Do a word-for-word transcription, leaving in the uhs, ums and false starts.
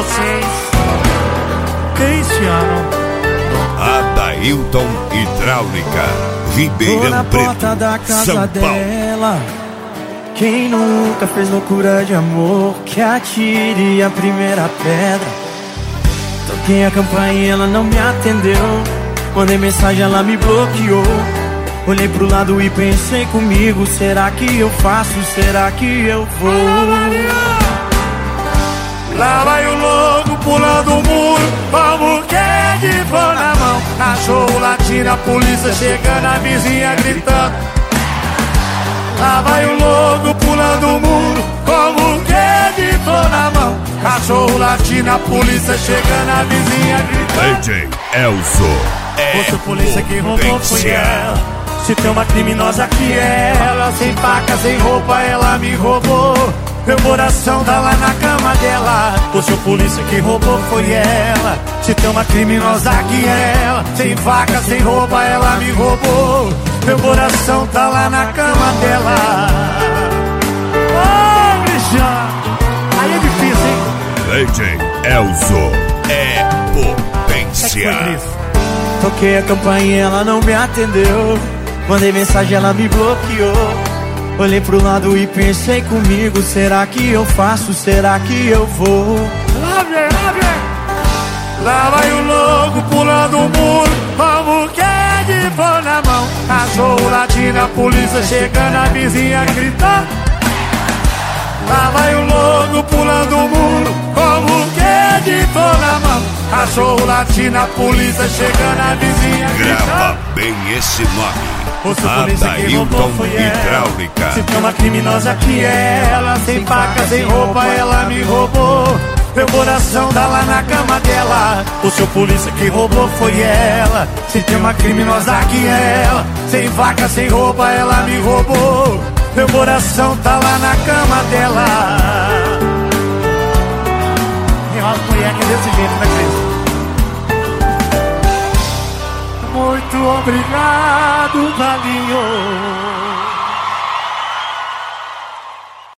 vocês. Cristiano Adailton Hidráulica, Ribeirão Tô na Preto, porta da casa São Paulo. dela. Quem nunca fez loucura de amor, que atire a primeira pedra. Toquei a campainha, ela não me atendeu. Mandei mensagem, ela me bloqueou. Olhei pro lado e pensei comigo, será que eu faço, será que eu vou? Lá vai o louco pulando o muro, como que é de pôr na mão. Cachorro latindo, a polícia chegando, a vizinha gritando. Lá vai o louco pulando o muro, como que é de pôr na mão. Cachorro latindo, a polícia chegando, a vizinha gritando. D J Elzo é Outra polícia que roubou foi ela. Se tem uma criminosa que é ela, sem faca, sem roupa, ela me roubou. Meu coração tá lá na cama dela. O seu polícia que roubou foi ela. Se tem uma criminosa que é ela, sem faca, sem roupa, ela me roubou. Meu coração tá lá na cama dela. Ô, Cristiano, aí é difícil, hein? D J Elzo é potência. Toquei a campainha, ela não me atendeu. Mandei mensagem, ela me bloqueou. Olhei pro lado e pensei comigo, será que eu faço, será que eu vou? Lá vem, lá vem. Lá vai o louco pulando o muro, como que é de pôr na mão. Cachorro latindo, a polícia chegando, a vizinha gritando. Lá vai o louco pulando o muro, como que é de pôr na mão. Cachorro latindo, a polícia chegando, a vizinha gritando. Grava bem esse nome. Adailton Hidráulica. Se tem uma criminosa que é ela, sem faca, sem roupa, ela me roubou. Meu coração tá lá na cama dela. O seu polícia que roubou foi ela. Se tem uma criminosa que é ela, sem faca, sem roupa, ela me roubou. Meu coração tá lá na cama dela. Enrola mulher que é desse jeito, né, Cris? Muito obrigado, Valinho.